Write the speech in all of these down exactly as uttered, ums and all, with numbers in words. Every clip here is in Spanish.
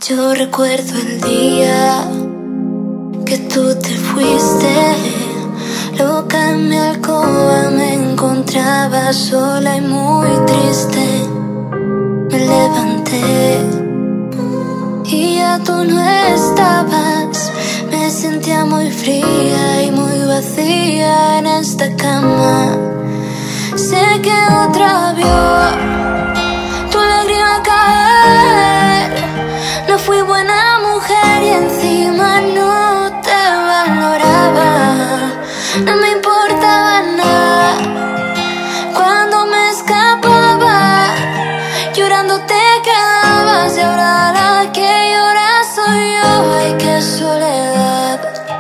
Yo recuerdo el día que tú te fuiste, loca en mi alcoba me encontraba sola y muy triste. Me levanté y ya tú no estabas. Me sentía muy fría y muy vacía en esta cama. Sé que otra vio tu lágrima caer. No fui buena mujer y encima no te valoraba. No me importaba nada cuando me escapaba. Llorando te quedabas y ahora la que llora soy yo. Ay, qué soledad.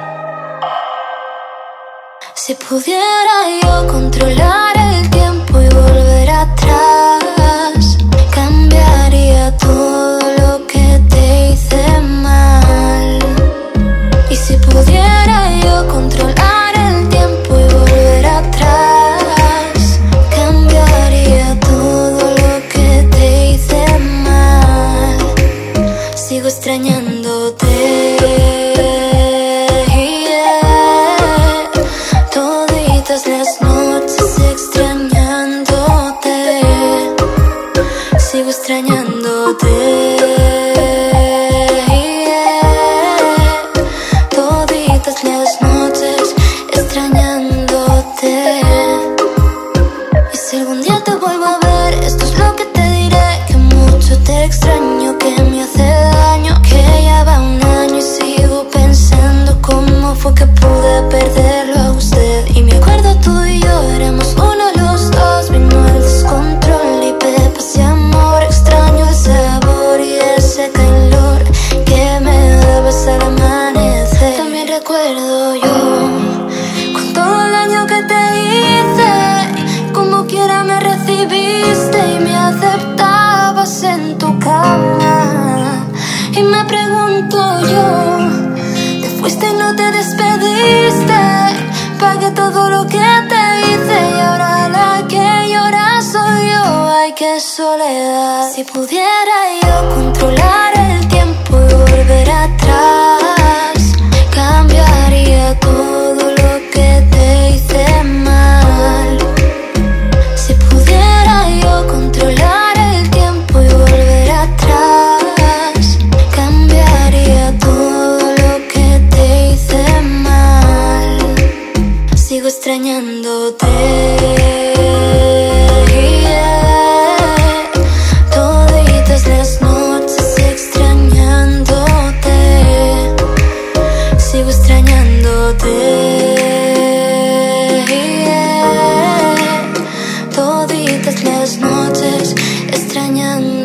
Si pudiera yo controlar el tiempo y volver atrás, cambiaría todo lo que te hice mal. Y si pudiera yo controlar el tiempo y volver atrás, cambiaría todo lo que te hice mal. Sigo extrañándote, las noches extrañándote. Sigo extrañándote, yeah. Toditas las noches extrañándote. Y si algún día te vuelvo a ver, esto es lo que te diré: que mucho te extraño, que me hace daño, que ya va un año y sigo pensando cómo fue que pude perderlo a usted. Y me acuerdo tú y yo éramos uno los dos. Vino el descontrol y pepas y amor. Extraño el sabor y ese calor que me dabas al amanecer. También recuerdo yo con todo el daño que te hice. Como quiera me recibiste y me aceptabas en tu cama. Y me pregunto yo, te fuiste y no te despediste. Pagué todo lo que te hice y ahora la que llora soy yo. Ay, qué soledad. Si pudiera yo controlar el tiempo y volver atrás, cambiaría todo lo que te hice mal. Si pudiera yo controlar el tiempo y volver atrás, cambiaría todo lo que te hice mal. Sigo extrañándote, yeah. Toditas las noches extrañándote. Sigo extrañándote, yeah. Toditas las noches extrañándote.